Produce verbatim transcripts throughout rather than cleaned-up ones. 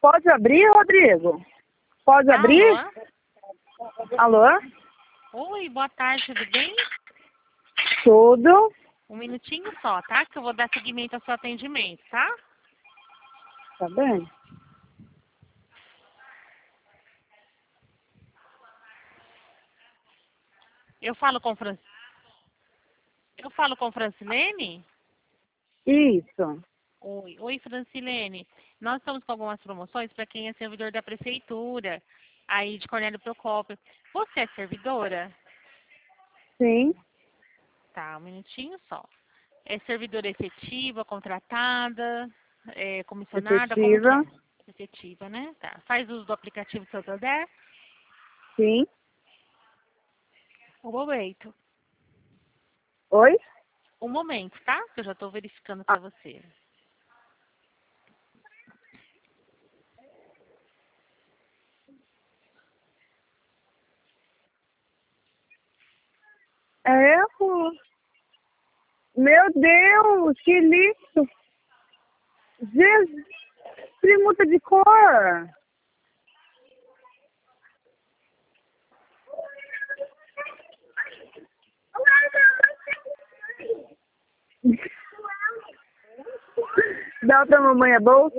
Pode abrir, Rodrigo? Pode abrir? Alô? Alô? Oi, boa tarde, tudo bem? Tudo? Um minutinho só, tá? Que eu vou dar seguimento ao seu atendimento, tá? Tá bem? Eu falo com Fran... Eu falo com Francilene? Isso. Oi, oi, Francilene. Nós estamos com algumas promoções para quem é servidor da prefeitura, aí de Cornélio Procópio. Você é servidora? Sim. Tá, um minutinho só. É servidora efetiva, contratada, é, comissionada, como que Efetiva. é? Efetiva, né? Tá. Faz uso do aplicativo Santander? Sim. Um momento. Oi? Um momento, tá? Que eu já estou verificando para você. É erro. Meu Deus, que lixo. Jesus, que muda de cor. Dá pra mamãe a bolsa?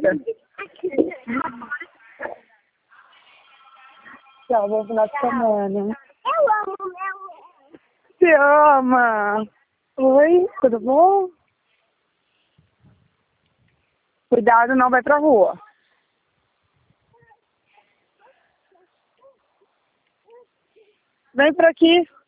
Tchau, bom final de semana. Eu amo, eu amo. Te ama. Oi, tudo bom? Cuidado, não vai pra rua. Vem por aqui.